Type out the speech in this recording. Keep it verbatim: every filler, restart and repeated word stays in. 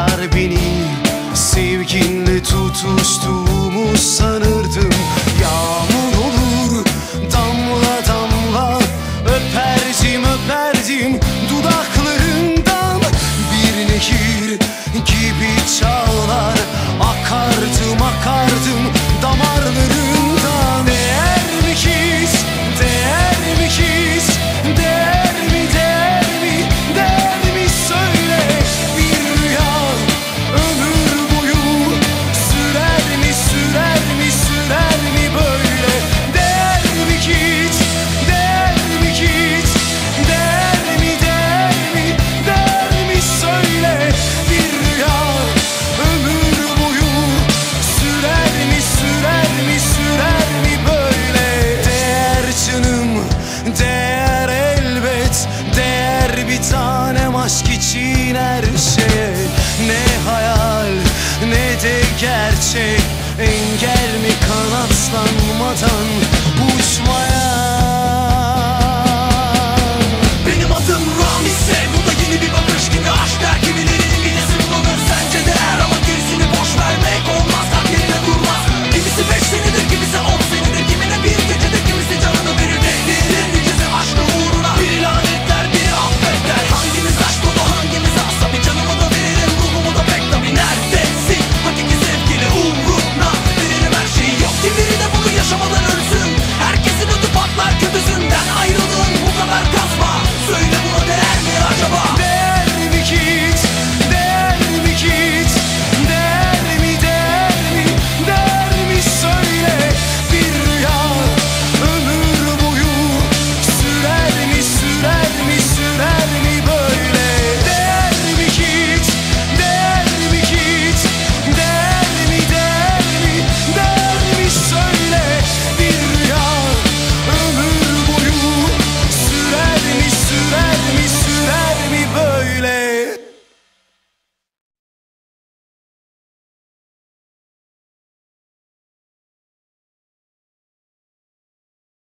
yar beni sevginle tutuştuğumu sanırdım. Yağmur olur damla damla, öperdim öperdim dudaklarından. Bir nehir gibi çağlar, akardım akardım damarlarından. Değer mi hiç, değer mi hiç, değer mi, değer mi, değer mi söyle. Bir rüya ömür boyu sürer mi, sürer mi, sürer mi böyle. Değer mi hiç, değer mi hiç, değer mi, değer mi, değer mi söyle. Bir rüya ömür boyu sürer mi, sürer mi, sürer mi böyle. Değer canım, değer elbet, değer bir tanem aşk için her şeye. Ne hayal ne de gerçek, engel mi kanatlanmadan